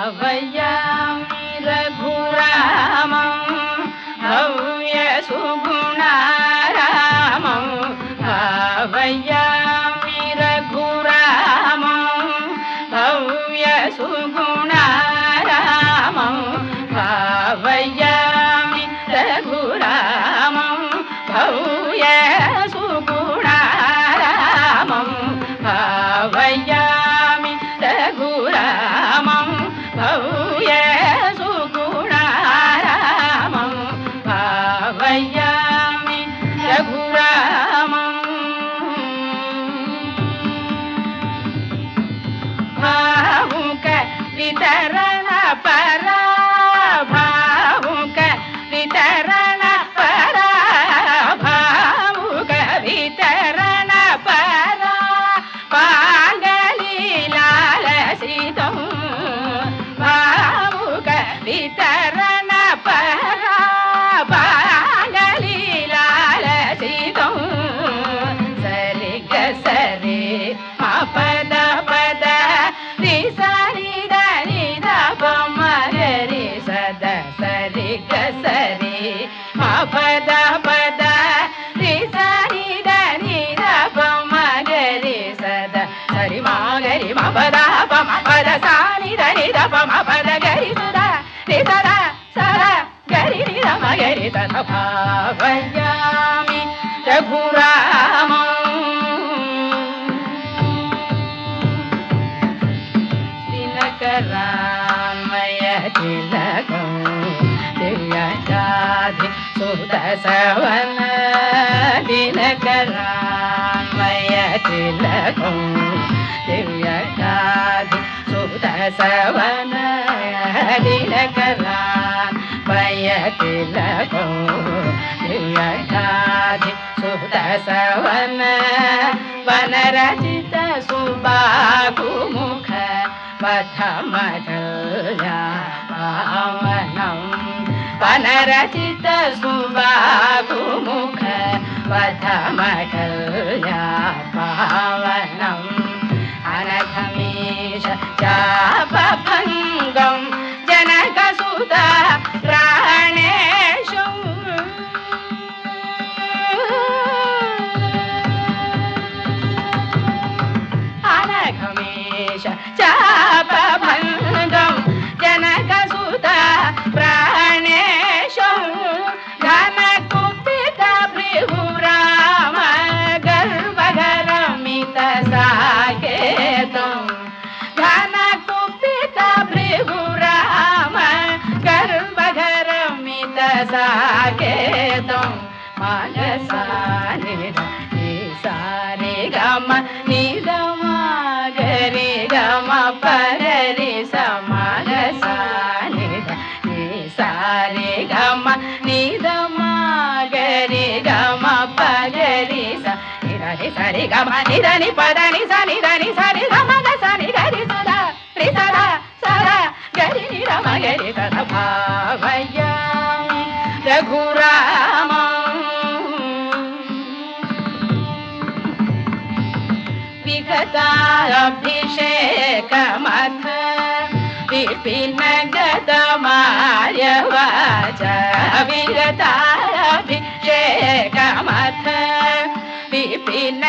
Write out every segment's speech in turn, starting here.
भावयामि रघुरामं भव्यसुगुणारामं भावयामि रघुरामं भव्यसुगुणारामं भावयामि रघुरामं भव्यसुगुणारामं भावयामि रघुरामं भव्यसुगुणारामं भावयामि रघुरामं भावुक वितरण परा भावुक वितरण परा भावुक वितरण परा पागलीलालसितं भावुक वितरण परा पागलीलालसितं सरि ग सरि मा पद पद रि सरि द नि द प म ग रि सद सरि ग सरि मा पद पद रि सरि द नि द प म ग रि सद सरि मा ग रि मा पद प म पद सा नि द नि द प म पद ग रि सद रि सद सद ग रि नि द म ग रि सद भावयामि रघुरामं दिनकरान्वय तिलकं दिव्यजाधि सुदसवन दिनकरान्वय तिलकं दिव्यजाधि सुदसवन दिनकरान्वय तिलकं दिव्यजाधि सुदसवन वनरचित सुबाहुमुख वधमधुर्या पावनं वनरचित सुबाहुमुख वधमधुर्या पावनं अनघमीश चापभङ्गं जनकसुत प्राणेषु अनघमीश चापभङ्गं जनकसुत प्राणेषु घनकुपित भृगुराम गर्वगरमित साकेतं घनकुपित भृगुराम गर्वगरमित साकेतं मनसा नि सारे गम निद गरि गम परि समरसा नि सारे गम निद गरि गम परि नि सरि गम निद नि पद नि सा नि द नि सरि गम ग सा नि गरि सदा रि सदा सदा गरि नि र म गरि सदा भावयामि रघुरामं विगताभिषेकमथ विपिन गतमार्यवाच विगताभिषेकमथ विपिन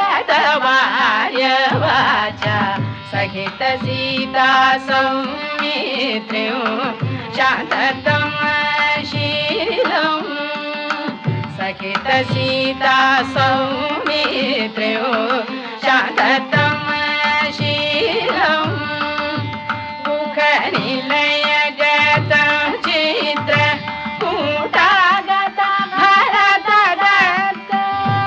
गतमार्यवाच सहित सीता सौमित्र्यो शान्ततं शीलं सहित सीता सौमित्र्यो शान्ततं शीलं मुखनिलयगतं चित्र कूटागत भरतदत्त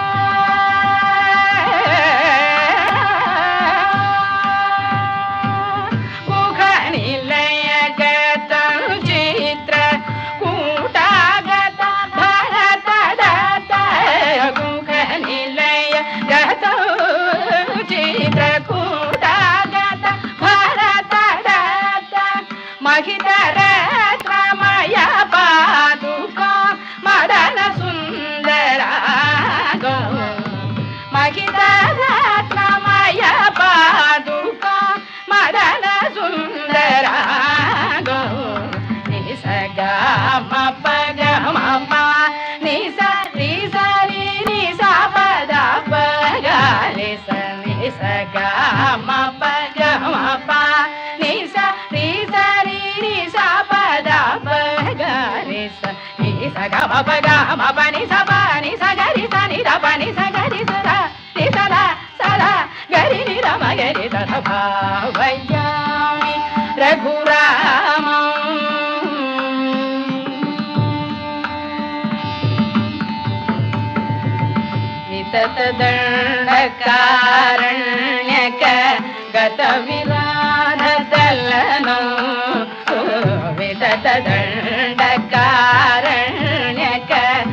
मुखनिलयगतं चित्र कूटागत भरतदत्त मुखनिलयगतं चित्र भावयामि रघुरामम् विततदण्डकारण्यक गतविराधदलनो विततदण्डकारण्यक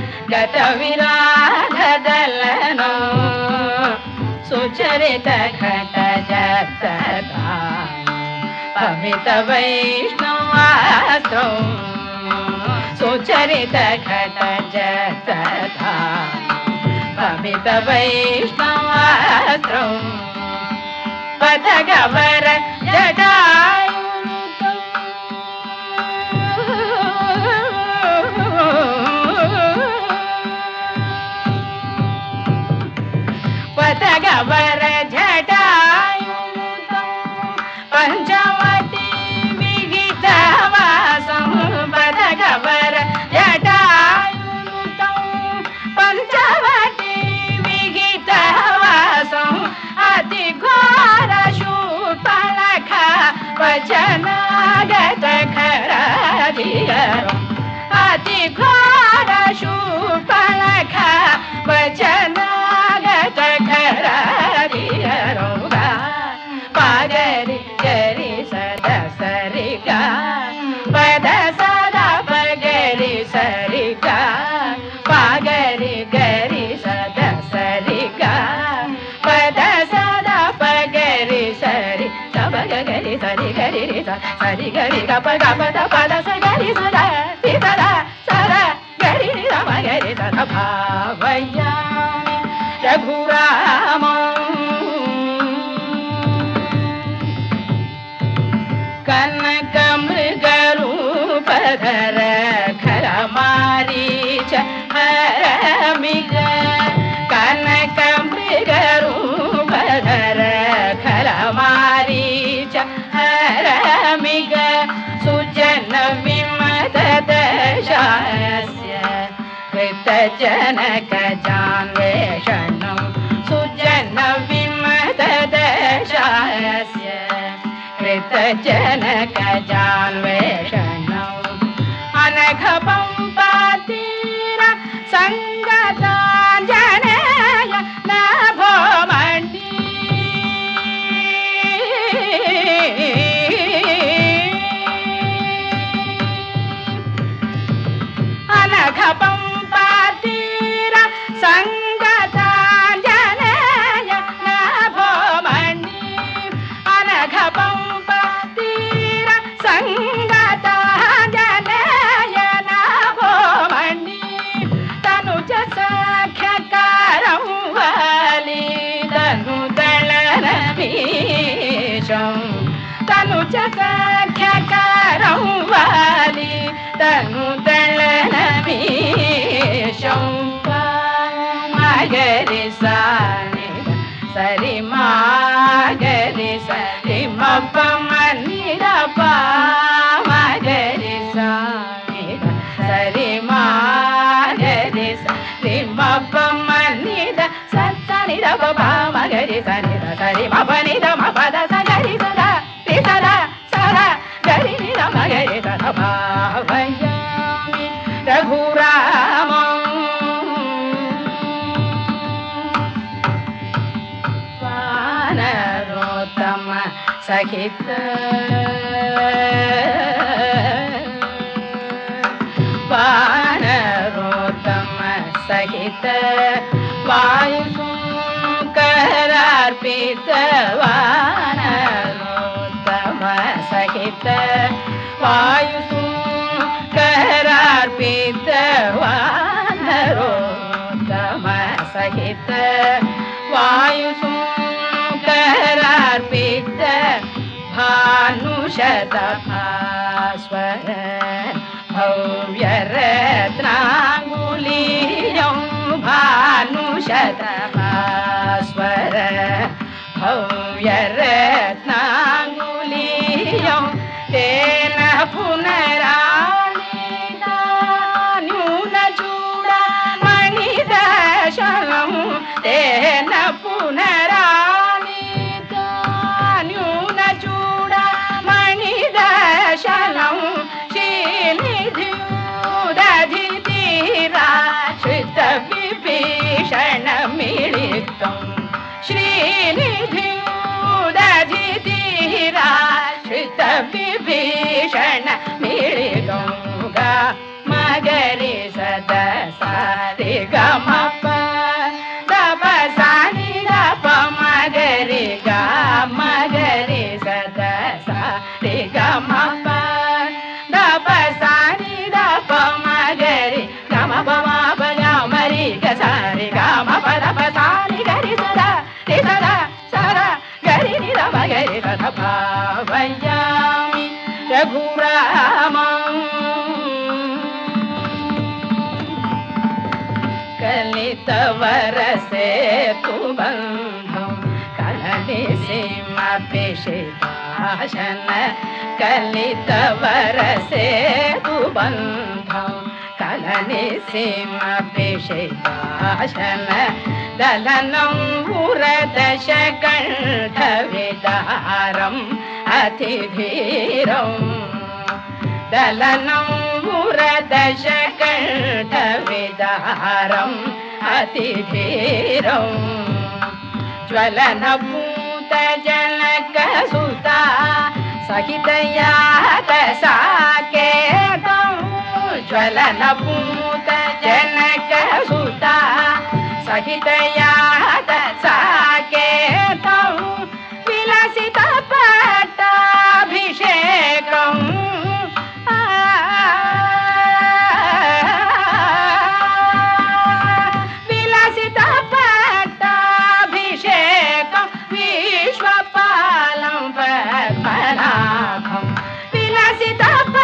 गतविराधदलनो सुचरितघटजत्तदा पवितवैष्णवास्त्रौ सुचरितघटजत्तदा पवितवैष्णवास्त्रौ पदगवर जटायुतौ पदगवर जटायुतौ पंचवटी विहितवासं पदगवर जटायुतौ पंचवटी विहितवासं अतिघोर शूर्पणखा वचनागत खराधियरो अतिघोर शूर्पणखा वचनागत खराधियरो पागरि गरि सदा सरिगा पद सदा पगरि सरिगा पागरि गरि सदा सरिगा पद सदा पगरि सरि सब गरि सरि गरि रि सरि गरि ग प ग प द पद स गरि सदा ति सदा सदा गरि रि र म गरि सदा भावयामि रघुरामम् कनक मृगरूपधर खरमारीच हरमिग कनक मृगरूपधर खरमारीच हरमिग सुजन विमत दशास्य कृतजनक जान्वेषणं सुजन विमत दशास्य कृतजनक जान्वेषणौ अनघ पंपातीर संगताञ्जनेय नभो मण्डी अनघ पंपातीर संगताञ्जनेय नभो मण्डी अनघ पंपातीर संगताञ्जनेय नभो मण्डी तनुज सख्यकारं वाली तनुदलनमीशं तनुज सख्यकारं वाली तनुदलनमीशं मगरि सानि सरि मागरि सरि मप मनिर पा मगरि सानि सरि मागरि सरि मप मनिर सनि र प मगरि सनि र सरि मप नि र म पद स गरि सदा ति सदा सदा गरि नि र मगरि सदा भावयामि रघुरामम् वानरोत्तम सहित वानरोत्तम सहित वायुसूकरार्पित वानरोत्तम सहित वायुसूकरार्पित वानरोत्तम सहित वायुसूकरार्पित भानुशतभास्वर भव्यरत्नाङ्गुलीयं भानुशतभास्वर भव्यरत्नाङ्गुलीयं तेन पुनरानीता न्यूनचूडामणिदशनं तेन पुनरानीता వరసే తు బంధం కలని సీమ పిషితాశన కలిత వరసే తు బంధం కలని సీమ పిషితాశన దలనం ఉరదశ కంఠ విదారం అతిధీరం దలనం ఉరదశ కంఠ విదారం అతిధీరం జ్వలన పూత జనక సుతా సహితయాత సాకేతం జ్వలన పూత జనక సుతా సహితయాత సాకేతం విలసిత పట్టాభిషేకం విలసిత పట్టాభిషేకం విశ్వపాలం పద్మనాభం విలసిత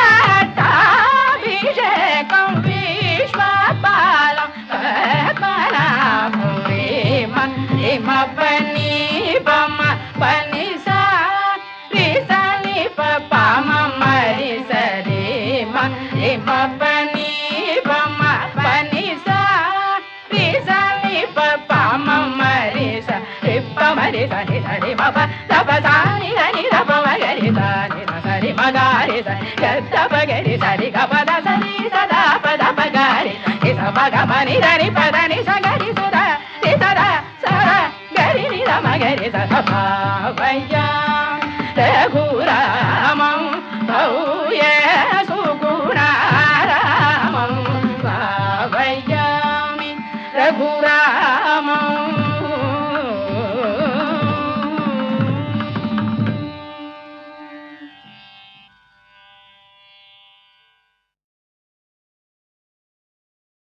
పట్టాభిషేకం విశ్వపాలం పద్మనాభం రేమ పని బమ పని సా రిసని పమ మరి సరి రేమ పని బమ పని సా రిసని పమ మరి సరి మరి సరి సరి మప తప సాని హని తప మగరి సాని సరి మగారి సరి తప గరి సరి గపద సరి సదా పద పగారి సప గమని దని పదని సగరి సుధా సదా సదా గరి ని రమ గరి సదా భయ్యా